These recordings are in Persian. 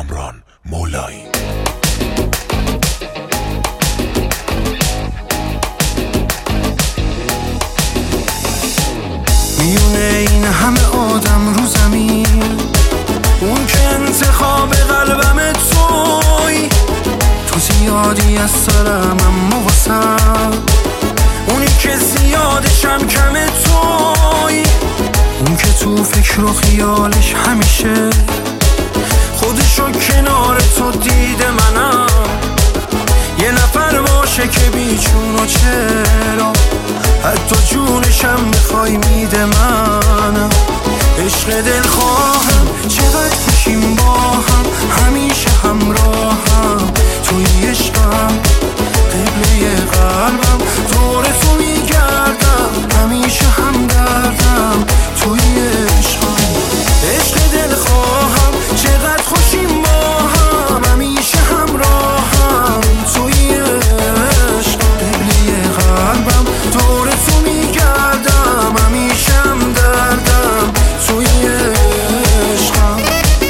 کامران مولایی. میونه این همه آدم رو زمین، اون که انتخاب قلبم توی، تو زیادی از سرم اما واسم، اونی که زیادشم کم توی، اون که تو فکر و خیالش همیشه خودشو کنار تو دیده منم، یه نفر باشه که بیچون و چرا حتی جونشم میخوای میده منم. عشق دلخواهم چقدر خوشیم با هم، همیشه همراهم توی عشقم، قبله قلبم دور تو میگردم، همیشه همدردم توی عشقم. عشق دلخواهم چقدر خوشیم با هم، همیشه همراهم توی عشقم، قبله قلبم دور تو میگردم، همیشه همدردم توی عشقم.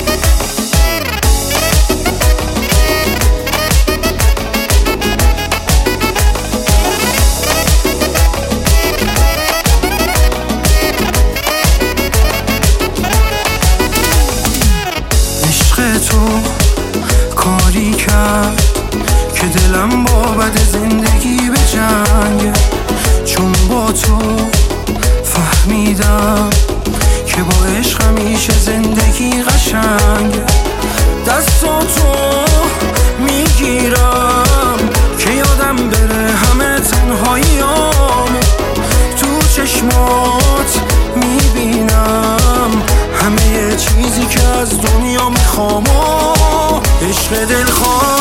عشق تو کاری کرد که دلم با بد زندگی به جنگه، چون با تو فهمیدم که با عشق همیشه زندگی قشنگه. دستاتو میگیرم که یادم بره همه تنهاییامو، تو چشمات میبینم همه چیزی که از دنیا میخوام. عشق دلخواه